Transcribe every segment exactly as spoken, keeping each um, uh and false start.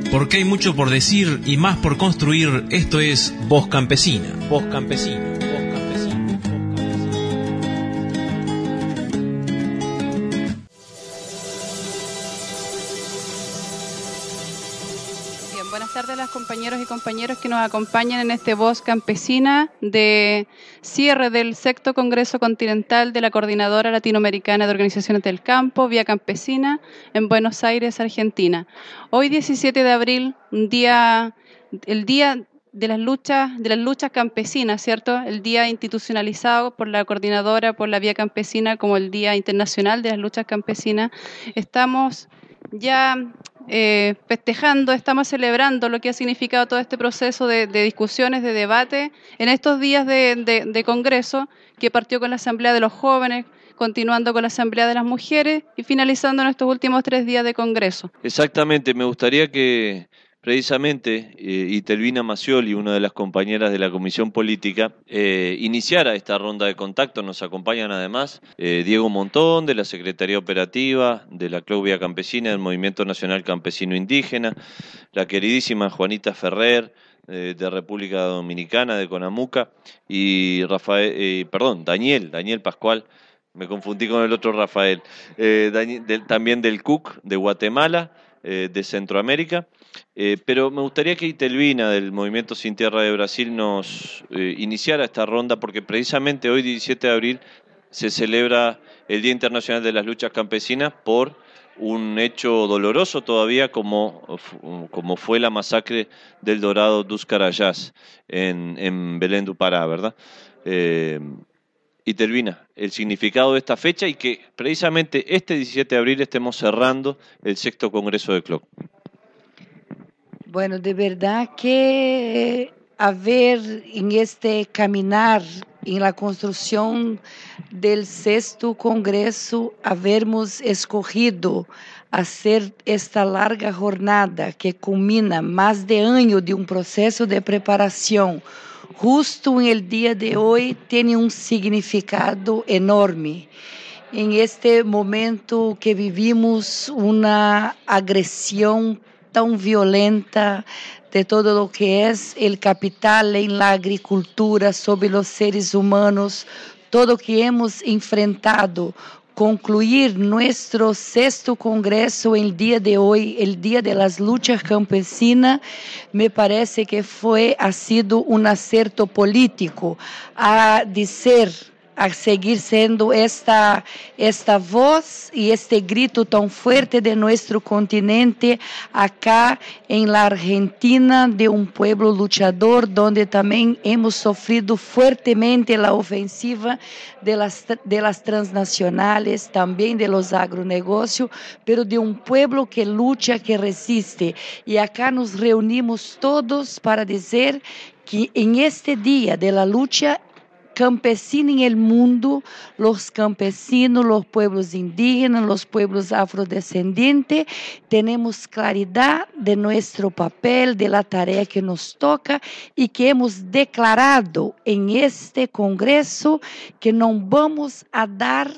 Porque hay mucho por decir y más por construir. Esto es Voz Campesina. Voz Campesina. Voz Campesina. Bien, buenas tardes a los compañeros y compañeras que nos acompañan en este Voz Campesina de cierre del sexto Congreso Continental de la Coordinadora Latinoamericana de Organizaciones del Campo, Vía Campesina, en Buenos Aires, Argentina. Hoy, diecisiete de abril, un día, el día de las luchas, de las luchas campesinas, ¿cierto? El día institucionalizado por la Coordinadora, por la Vía Campesina, como el Día Internacional de las Luchas Campesinas. Estamos ya eh, festejando, estamos celebrando lo que ha significado todo este proceso de, de discusiones, de debate, en estos días de, de, de Congreso, que partió con la Asamblea de los Jóvenes, continuando con la Asamblea de las Mujeres y finalizando en estos últimos tres días de Congreso. Exactamente, me gustaría que precisamente eh, Itelvina Macioli, una de las compañeras de la Comisión Política, eh, iniciara esta ronda de contacto. Nos acompañan además eh, Diego Montón, de la Secretaría Operativa de la Club Vía Campesina del Movimiento Nacional Campesino Indígena, la queridísima Juanita Ferrer, eh, de República Dominicana, de Conamuca, y Rafael, eh, perdón, Daniel, Daniel Pascual, me confundí con el otro Rafael, eh, Daniel, de, también del C U C de Guatemala, eh, de Centroamérica. Eh, pero me gustaría que Itelvina, del Movimiento Sin Tierra de Brasil, nos eh, iniciara esta ronda, porque precisamente hoy, diecisiete de abril, se celebra el Día Internacional de las Luchas Campesinas por un hecho doloroso todavía, como, como fue la masacre del Dorado dos Carayás en, en Belén do Pará, ¿verdad? Eh, Itelvina, el significado de esta fecha y que precisamente este diecisiete de abril estemos cerrando el sexto Congreso de C L O C. Bueno, de verdad que haber en este caminar, en la construcción del sexto Congreso, habermos escogido hacer esta larga jornada que culmina más de año de un proceso de preparación, justo en el día de hoy, tiene un significado enorme. En este momento que vivimos una agresión tan violenta de todo lo que es el capital en la agricultura sobre los seres humanos, todo que hemos enfrentado, concluir nuestro sexto congreso el día de hoy, el Día de las Luchas Campesinas, me parece que fue, ha sido un acierto político a decir, a seguir siendo esta, esta voz y este grito tan fuerte de nuestro continente acá en la Argentina, de un pueblo luchador, donde también hemos sufrido fuertemente la ofensiva de las, de las transnacionales, también de los agronegocios, pero de un pueblo que lucha, que resiste. Y acá nos reunimos todos para decir que en este día de la lucha campesino en el mundo, los campesinos, los pueblos indígenas, los pueblos afrodescendientes, tenemos claridad de nuestro papel, de la tarea que nos toca y que hemos declarado en este Congreso que no vamos a dar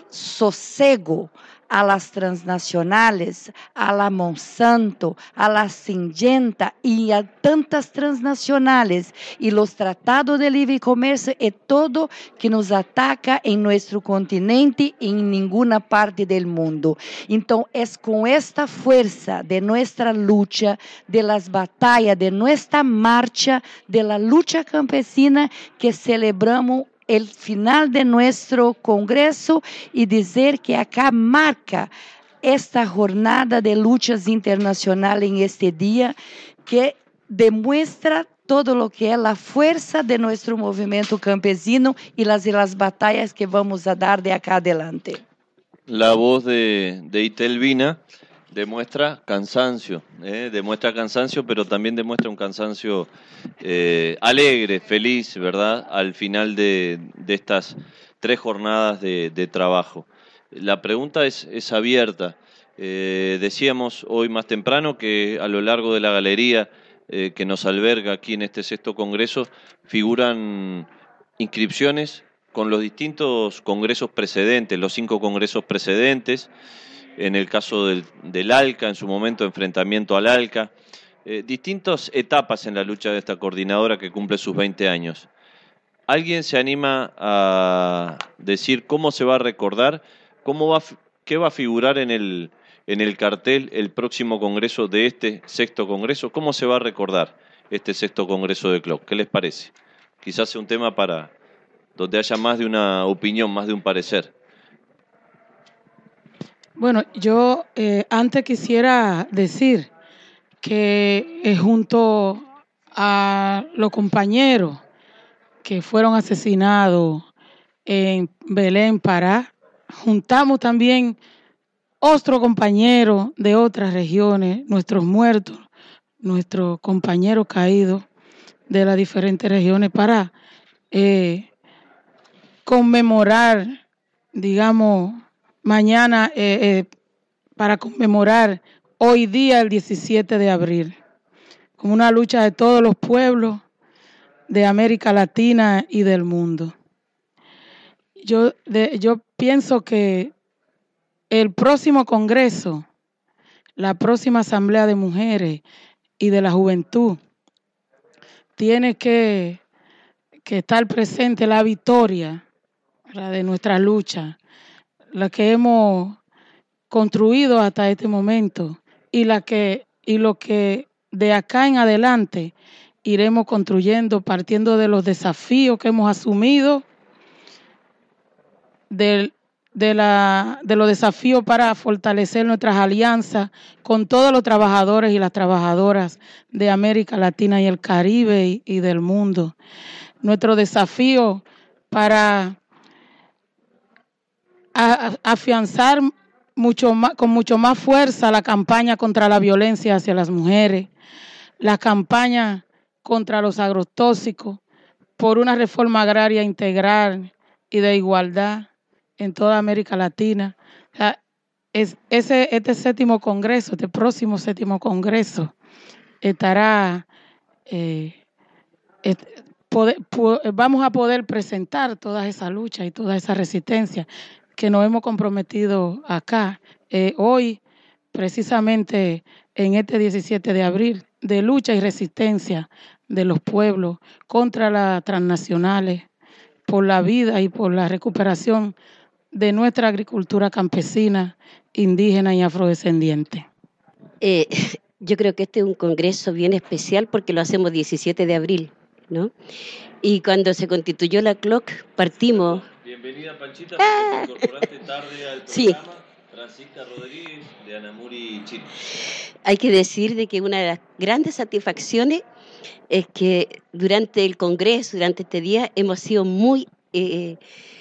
sosiego a las transnacionales, a la Monsanto, a la Syngenta y a tantas transnacionales y los tratados de libre comercio y todo que nos ataca en nuestro continente y en ninguna parte del mundo. Entonces es con esta fuerza de nuestra lucha, de las batallas, de nuestra marcha, de la lucha campesina que celebramos el final de nuestro Congreso y decir que acá marca esta jornada de luchas internacionales en este día que demuestra todo lo que es la fuerza de nuestro movimiento campesino y las, y las batallas que vamos a dar de acá adelante. La voz de, de Itelvina demuestra cansancio, ¿eh? demuestra cansancio, pero también demuestra un cansancio eh, alegre, feliz, ¿verdad? Al final de, de estas tres jornadas de, de trabajo. La pregunta es, es abierta. Eh, decíamos hoy más temprano que a lo largo de la galería eh, que nos alberga aquí en este sexto congreso figuran inscripciones con los distintos congresos precedentes, los cinco congresos precedentes. En el caso del, del ALCA, en su momento enfrentamiento al ALCA, eh, distintas etapas en la lucha de esta coordinadora que cumple sus veinte años. ¿Alguien se anima a decir cómo se va a recordar, cómo va, qué va a figurar en el, en el cartel el próximo congreso de este sexto congreso? ¿Cómo se va a recordar este sexto congreso de C L O C? ¿Qué les parece? Quizás sea un tema para donde haya más de una opinión, más de un parecer. Bueno, yo eh, antes quisiera decir que eh, junto a los compañeros que fueron asesinados en Belén, Pará, juntamos también otros compañeros de otras regiones, nuestros muertos, nuestros compañeros caídos de las diferentes regiones para eh, conmemorar, digamos, mañana, eh, eh, para conmemorar hoy día, el diecisiete de abril, como una lucha de todos los pueblos de América Latina y del mundo. Yo, de, yo pienso que el próximo Congreso, la próxima Asamblea de Mujeres y de la Juventud, tiene que, que estar presente la victoria, ¿verdad?, de nuestra lucha, la que hemos construido hasta este momento y, la que, y lo que de acá en adelante iremos construyendo partiendo de los desafíos que hemos asumido, del De, la, de los desafíos para fortalecer nuestras alianzas con todos los trabajadores y las trabajadoras de América Latina y el Caribe y, y del mundo. Nuestro desafío para a, a, afianzar mucho más, con mucho más fuerza la campaña contra la violencia hacia las mujeres, la campaña contra los agrotóxicos, por una reforma agraria integral y de igualdad en toda América Latina. O sea, es, ese, este séptimo congreso, este próximo séptimo congreso, estará, eh, et, poder, po, vamos a poder presentar todas esas luchas y toda esa resistencia que nos hemos comprometido acá, eh, hoy, precisamente en este diecisiete de abril, de lucha y resistencia de los pueblos contra las transnacionales, por la vida y por la recuperación de nuestra agricultura campesina, indígena y afrodescendiente. Eh, yo creo que este es un congreso bien especial porque lo hacemos diecisiete de abril, ¿no? Y cuando se constituyó la C L O C, partimos... Bienvenida, Panchita, ah. Te incorporaste tarde al programa. Sí. Francisca Rodríguez, de Anamuri, Chile. Hay que decir de que una de las grandes satisfacciones es que durante el congreso, durante este día, hemos sido muy... Eh,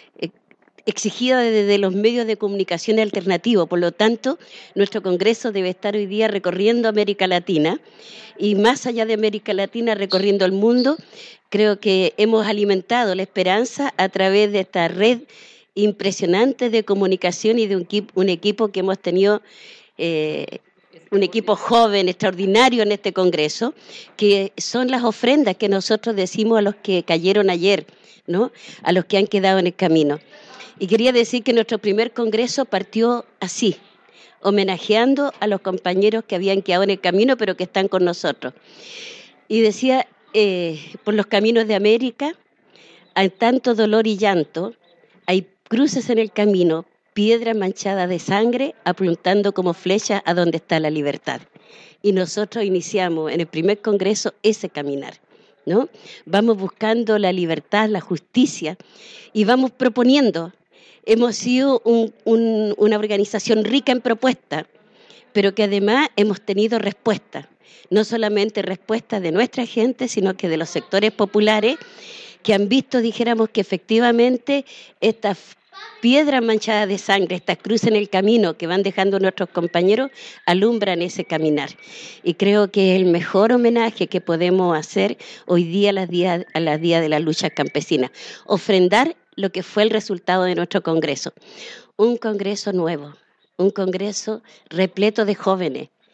exigida desde los medios de comunicación alternativos. Por lo tanto, nuestro congreso debe estar hoy día recorriendo América Latina y más allá de América Latina, recorriendo el mundo. Creo que hemos alimentado la esperanza a través de esta red impresionante de comunicación y de un equipo, un equipo que hemos tenido, eh, un equipo joven, extraordinario en este congreso, que son las ofrendas que nosotros decimos a los que cayeron ayer, ¿no?, a los que han quedado en el camino. Y quería decir que nuestro primer congreso partió así, homenajeando a los compañeros que habían quedado en el camino, pero que están con nosotros. Y decía, eh, por los caminos de América hay tanto dolor y llanto, hay cruces en el camino, piedras manchadas de sangre, apuntando como flecha a donde está la libertad. Y nosotros iniciamos en el primer congreso ese caminar, ¿no? Vamos buscando la libertad, la justicia, y vamos proponiendo. Hemos sido un, un, una organización rica en propuestas, pero que además hemos tenido respuestas, no solamente respuestas de nuestra gente, sino que de los sectores populares que han visto, dijéramos, que efectivamente estas piedras manchadas de sangre, estas cruces en el camino que van dejando nuestros compañeros, alumbran ese caminar. Y creo que es el mejor homenaje que podemos hacer hoy día a las días, a las días de la lucha campesina, ofrendar lo que fue el resultado de nuestro congreso. Un congreso nuevo, un congreso repleto de jóvenes,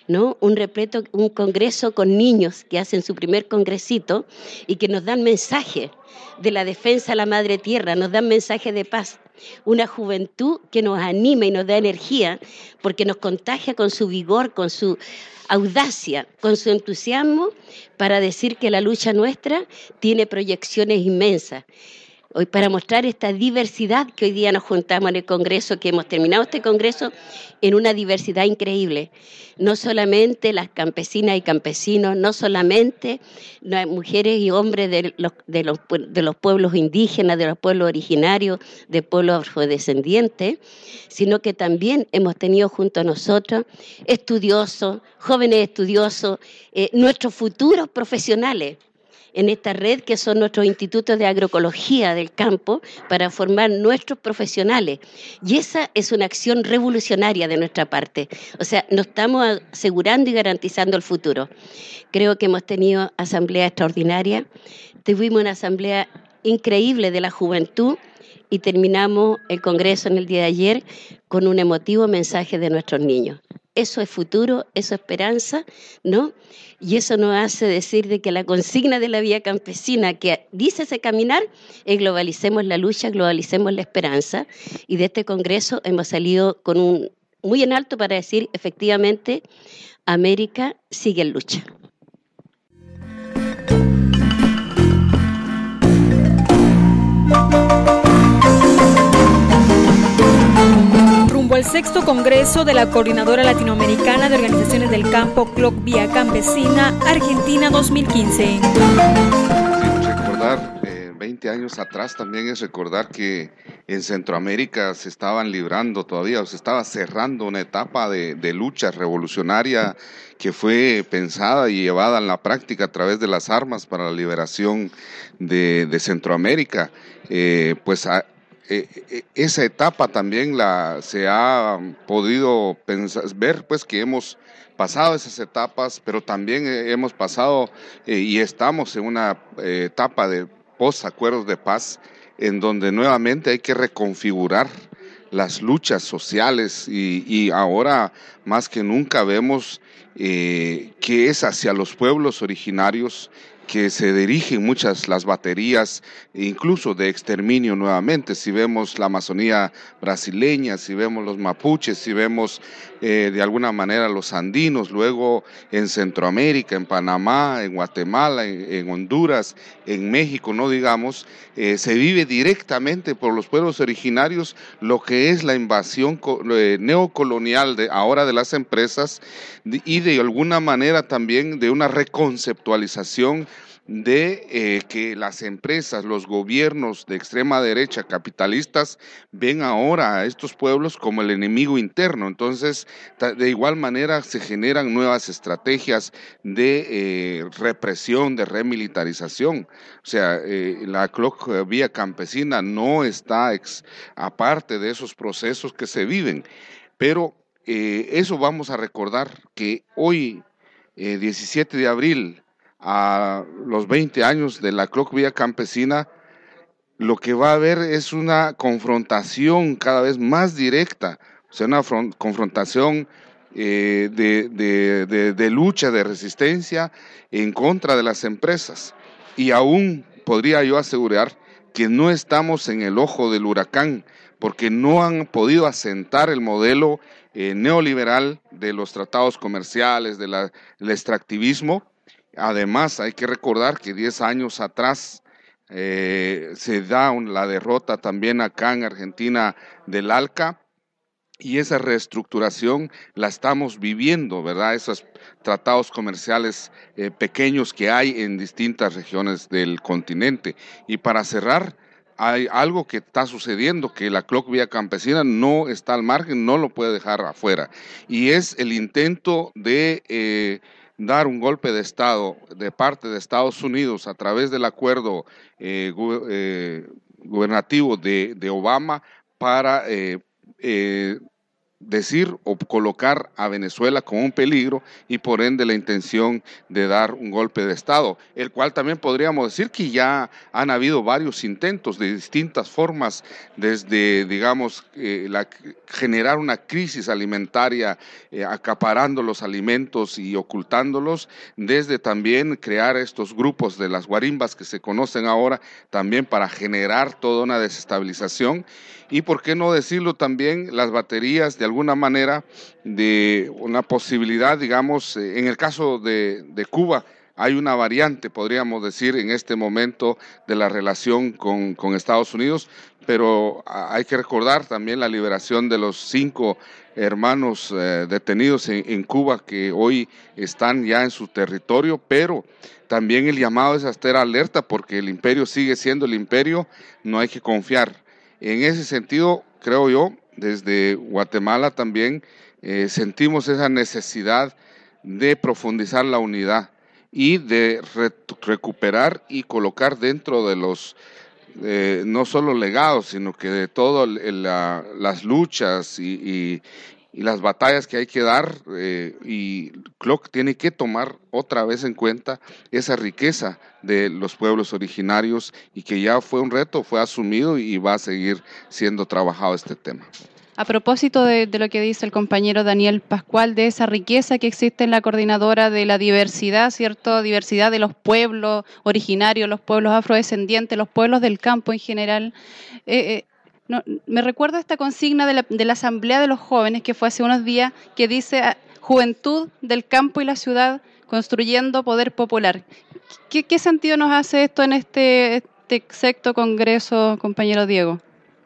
¿no? Un repleto, un congreso con niños que hacen su primer congresito y que nos dan mensaje de la defensa a la madre tierra, nos dan mensaje de paz. Una juventud que nos anima y nos da energía porque nos contagia con su vigor, con su audacia, con su entusiasmo para decir que la lucha nuestra tiene proyecciones inmensas. Hoy para mostrar esta diversidad que hoy día nos juntamos en el Congreso, que hemos terminado este Congreso en una diversidad increíble. No solamente las campesinas y campesinos, no solamente las mujeres y hombres de los, de los, de los pueblos indígenas, de los pueblos originarios, de pueblos afrodescendientes, sino que también hemos tenido junto a nosotros estudiosos, jóvenes estudiosos, eh, nuestros futuros profesionales, en esta red que son nuestros institutos de agroecología del campo para formar nuestros profesionales. Y esa es una acción revolucionaria de nuestra parte. O sea, nos estamos asegurando y garantizando el futuro. Creo que hemos tenido asamblea extraordinaria. Tuvimos una asamblea increíble de la juventud y terminamos el Congreso en el día de ayer con un emotivo mensaje de nuestros niños. Eso es futuro, eso es esperanza, ¿no? Y eso nos hace decir de que la consigna de la vía campesina que dice ese caminar es globalicemos la lucha, globalicemos la esperanza. Y de este congreso hemos salido con un muy en alto para decir efectivamente América sigue en lucha. El sexto Congreso de la Coordinadora Latinoamericana de Organizaciones del Campo, C L O C Vía Campesina, Argentina dos mil quince. Recordar, eh, veinte años atrás también es recordar que en Centroamérica se estaban librando todavía, o se estaba cerrando una etapa de, de lucha revolucionaria que fue pensada y llevada en la práctica a través de las armas para la liberación de, de Centroamérica. Eh, pues a, Eh, esa etapa también la se ha podido pensar, ver pues que hemos pasado esas etapas, pero también eh, hemos pasado eh, y estamos en una eh, etapa de post-acuerdos de paz en donde nuevamente hay que reconfigurar las luchas sociales y, y ahora más que nunca vemos eh, que es hacia los pueblos originarios que se dirigen muchas las baterías, incluso de exterminio nuevamente. Si vemos la Amazonía brasileña, si vemos los mapuches, si vemos eh, de alguna manera los andinos, luego en Centroamérica, en Panamá, en Guatemala, en, en Honduras, en México, no digamos, eh, se vive directamente por los pueblos originarios lo que es la invasión eh, neocolonial de ahora de las empresas y de alguna manera también de una reconceptualización de eh, que las empresas, los gobiernos de extrema derecha capitalistas ven ahora a estos pueblos como el enemigo interno. Entonces, de igual manera se generan nuevas estrategias de eh, represión, de remilitarización. O sea, eh, la C L O C Vía Campesina no está ex, aparte de esos procesos que se viven, pero eh, eso vamos a recordar que hoy, eh, diecisiete de abril, a los veinte años de la C L O C Vía Campesina, lo que va a haber es una confrontación cada vez más directa, o sea, una confrontación eh, de, de, de, de lucha, de resistencia en contra de las empresas. Y aún podría yo asegurar que no estamos en el ojo del huracán, porque no han podido asentar el modelo eh, neoliberal de los tratados comerciales, de la, del extractivismo. Además, hay que recordar que diez años atrás eh, se da un, la derrota también acá en Argentina del ALCA, y esa reestructuración la estamos viviendo, ¿verdad? Esos tratados comerciales eh, pequeños que hay en distintas regiones del continente. Y para cerrar, hay algo que está sucediendo, que la C L O C Vía Campesina no está al margen, no lo puede dejar afuera, y es el intento de eh, dar un golpe de Estado de parte de Estados Unidos a través del acuerdo eh, gu eh, gubernativo de, de Obama para eh, eh, decir o colocar a Venezuela como un peligro y por ende la intención de dar un golpe de Estado, el cual también podríamos decir que ya han habido varios intentos de distintas formas, desde, digamos, eh, la, generar una crisis alimentaria eh, acaparando los alimentos y ocultándolos, desde también crear estos grupos de las guarimbas que se conocen ahora, también para generar toda una desestabilización. Y por qué no decirlo también, las baterías de alguna manera de una posibilidad, digamos, en el caso de, de Cuba, hay una variante, podríamos decir, en este momento de la relación con, con Estados Unidos, pero hay que recordar también la liberación de los cinco hermanos eh, detenidos en, en Cuba que hoy están ya en su territorio, pero también el llamado es a estar alerta porque el imperio sigue siendo el imperio, no hay que confiar. En ese sentido, creo yo, desde Guatemala también eh, sentimos esa necesidad de profundizar la unidad y de re recuperar y colocar dentro de los, eh, no solo legados, sino que de todas la, las luchas y, y, y las batallas que hay que dar, eh, y C L O C tiene que tomar otra vez en cuenta esa riqueza de los pueblos originarios y que ya fue un reto, fue asumido y va a seguir siendo trabajado este tema. A propósito de, de lo que dice el compañero Daniel Pascual, de esa riqueza que existe en la coordinadora de la diversidad, ¿cierto? Diversidad de los pueblos originarios, los pueblos afrodescendientes, los pueblos del campo en general. Eh, eh, no, me recuerdo esta consigna de la, de la Asamblea de los Jóvenes que fue hace unos días, que dice juventud del campo y la ciudad construyendo poder popular. ¿Qué, qué sentido nos hace esto en este, este sexto congreso, compañero Diego?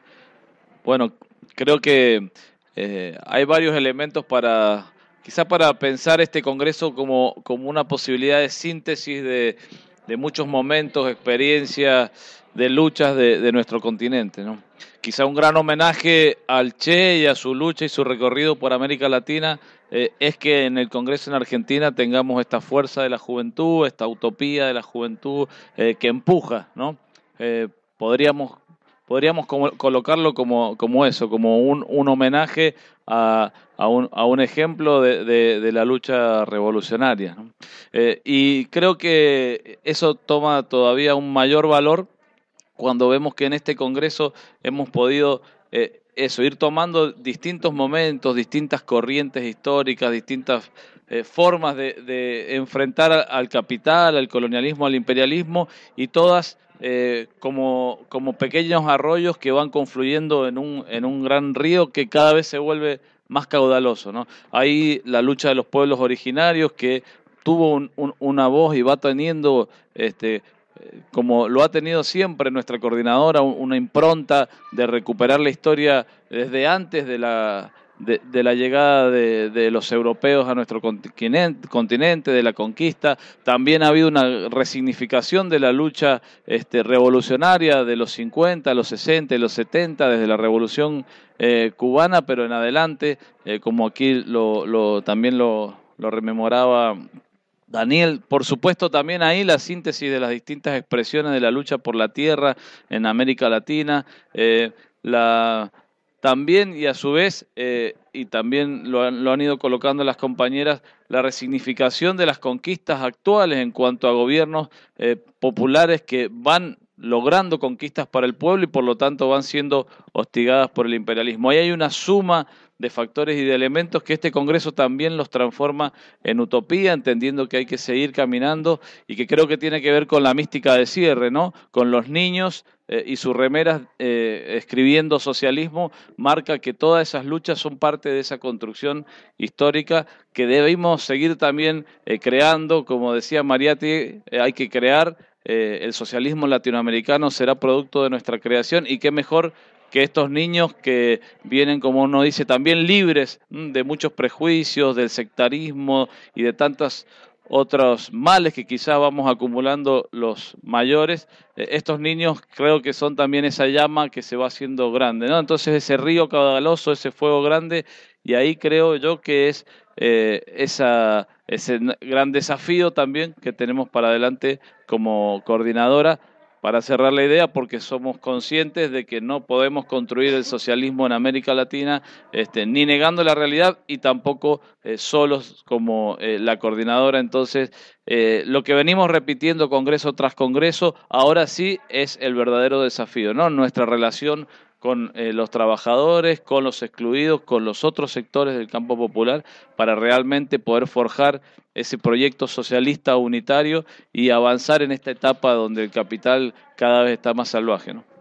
Bueno, creo que eh, hay varios elementos para, quizá para pensar este congreso como, como una posibilidad de síntesis de, de muchos momentos, experiencias, de luchas de, de nuestro continente, ¿no? Quizá un gran homenaje al Che y a su lucha y su recorrido por América Latina eh, es que en el Congreso en Argentina tengamos esta fuerza de la juventud, esta utopía de la juventud eh, que empuja, ¿no? Eh, podríamos Podríamos como, colocarlo como, como eso, como un, un homenaje a, a, un, a un ejemplo de, de, de la lucha revolucionaria, ¿no? Eh, y creo que eso toma todavía un mayor valor cuando vemos que en este Congreso hemos podido eh, eso, ir tomando distintos momentos, distintas corrientes históricas, distintas eh, formas de, de enfrentar al capital, al colonialismo, al imperialismo, y todas Eh, como, como pequeños arroyos que van confluyendo en un, en un gran río que cada vez se vuelve más caudaloso, ¿no? Hay la lucha de los pueblos originarios que tuvo un, un, una voz y va teniendo, este, como lo ha tenido siempre nuestra coordinadora, una impronta de recuperar la historia desde antes de la... De, de la llegada de, de los europeos a nuestro continente, continente, de la conquista. También ha habido una resignificación de la lucha este, revolucionaria de los cincuenta, los sesenta y los setenta, desde la revolución eh, cubana, pero en adelante, eh, como aquí lo, lo, también lo, lo rememoraba Daniel. Por supuesto, también ahí la síntesis de las distintas expresiones de la lucha por la tierra en América Latina, eh, la... También, y a su vez, eh, y también lo han, lo han ido colocando las compañeras, la resignificación de las conquistas actuales en cuanto a gobiernos eh, populares que van logrando conquistas para el pueblo y por lo tanto van siendo hostigadas por el imperialismo. Ahí hay una suma de factores y de elementos que este Congreso también los transforma en utopía, entendiendo que hay que seguir caminando y que creo que tiene que ver con la mística de cierre, ¿no? Con los niños eh, y sus remeras eh, escribiendo socialismo, marca que todas esas luchas son parte de esa construcción histórica que debemos seguir también eh, creando. Como decía Mariatti, eh, hay que crear, eh, el socialismo latinoamericano será producto de nuestra creación, y qué mejor que estos niños que vienen, como uno dice, también libres de muchos prejuicios, del sectarismo y de tantos otros males que quizás vamos acumulando los mayores. Estos niños creo que son también esa llama que se va haciendo grande, ¿no? Entonces ese río caudaloso, ese fuego grande, y ahí creo yo que es eh, esa, ese gran desafío también que tenemos para adelante como coordinadora, para cerrar la idea, porque somos conscientes de que no podemos construir el socialismo en América Latina este, ni negando la realidad y tampoco eh, solos como eh, la coordinadora. Entonces, eh, lo que venimos repitiendo congreso tras congreso, ahora sí es el verdadero desafío, ¿no? Nuestra relación con eh, los trabajadores, con los excluidos, con los otros sectores del campo popular, para realmente poder forjar ese proyecto socialista unitario y avanzar en esta etapa donde el capital cada vez está más salvaje, ¿no?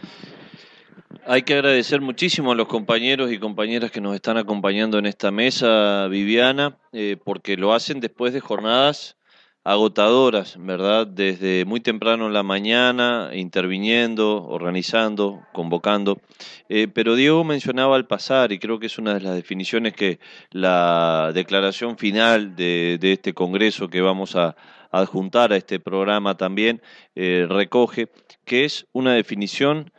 Hay que agradecer muchísimo a los compañeros y compañeras que nos están acompañando en esta mesa, Viviana, eh, porque lo hacen después de jornadas agotadoras, ¿verdad? Desde muy temprano en la mañana, interviniendo, organizando, convocando. Eh, pero Diego mencionaba al pasar, y creo que es una de las definiciones que la declaración final de, de este congreso que vamos a adjuntar a este programa también eh, recoge, que es una definición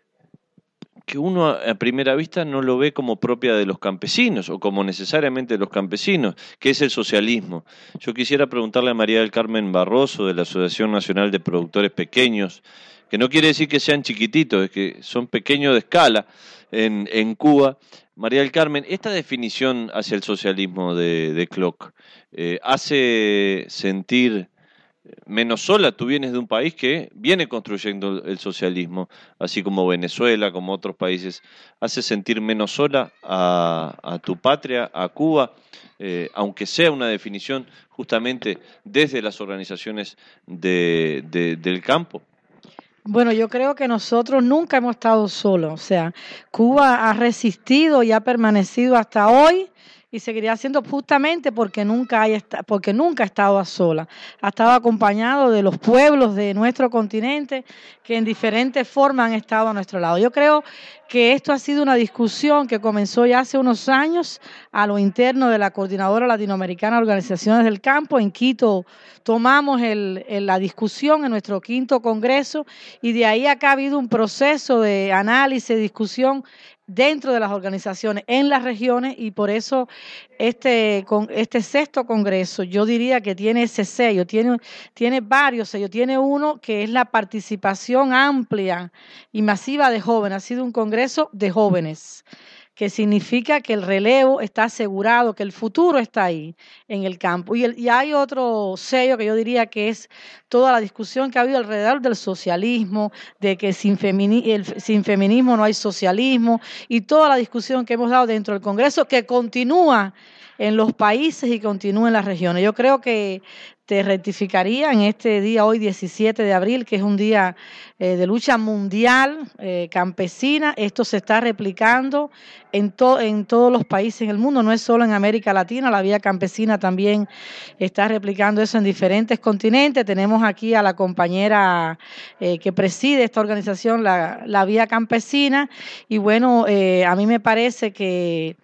que uno a primera vista no lo ve como propia de los campesinos o como necesariamente de los campesinos, que es el socialismo. Yo quisiera preguntarle a María del Carmen Barroso, de la Asociación Nacional de Productores Pequeños, que no quiere decir que sean chiquititos, es que son pequeños de escala en, en Cuba. María del Carmen, esta definición hacia el socialismo de, de Kloc eh, hace sentir menos sola. Tú vienes de un país que viene construyendo el socialismo, así como Venezuela, como otros países. ¿Hace sentir menos sola a, a tu patria, a Cuba, eh, aunque sea una definición justamente desde las organizaciones de, de, del campo? Bueno, yo creo que nosotros nunca hemos estado solos. O sea, Cuba ha resistido y ha permanecido hasta hoy, y seguiría haciendo justamente porque nunca, hay, porque nunca ha estado a sola. Ha estado acompañado de los pueblos de nuestro continente que en diferentes formas han estado a nuestro lado. Yo creo que esto ha sido una discusión que comenzó ya hace unos años a lo interno de la Coordinadora Latinoamericana de Organizaciones del Campo. En Quito tomamos el, el, la discusión en nuestro quinto congreso, y de ahí acá ha habido un proceso de análisis, discusión dentro de las organizaciones, en las regiones, y por eso este, con, este sexto congreso yo diría que tiene ese sello, tiene, tiene varios sellos, tiene uno que es la participación amplia y masiva de jóvenes. Ha sido un congreso de jóvenes, que significa que el relevo está asegurado, que el futuro está ahí en el campo. Y, el, y hay otro sello que yo diría que es toda la discusión que ha habido alrededor del socialismo, de que sin, femini, el, sin feminismo no hay socialismo, y toda la discusión que hemos dado dentro del Congreso, que continúa en los países y continúa en las regiones. Yo creo que te rectificaría en este día, hoy diecisiete de abril, que es un día eh, de lucha mundial eh, campesina. Esto se está replicando en, to en todos los países en el mundo, no es solo en América Latina. La Vía Campesina también está replicando eso en diferentes continentes. Tenemos aquí a la compañera eh, que preside esta organización, la, la Vía Campesina, y bueno, eh, a mí me parece que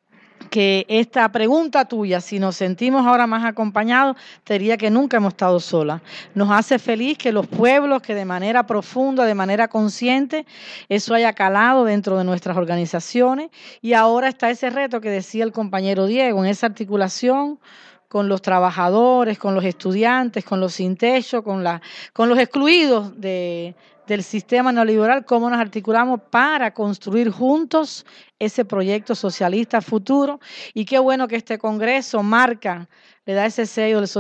que esta pregunta tuya, si nos sentimos ahora más acompañados, te diría que nunca hemos estado solas. Nos hace feliz que los pueblos, que de manera profunda, de manera consciente, eso haya calado dentro de nuestras organizaciones, y ahora está ese reto que decía el compañero Diego, en esa articulación con los trabajadores, con los estudiantes, con los sin techo, con, la, con los excluidos de, del sistema neoliberal, cómo nos articulamos para construir juntos ese proyecto socialista futuro. Y qué bueno que este Congreso marca, le da ese sello del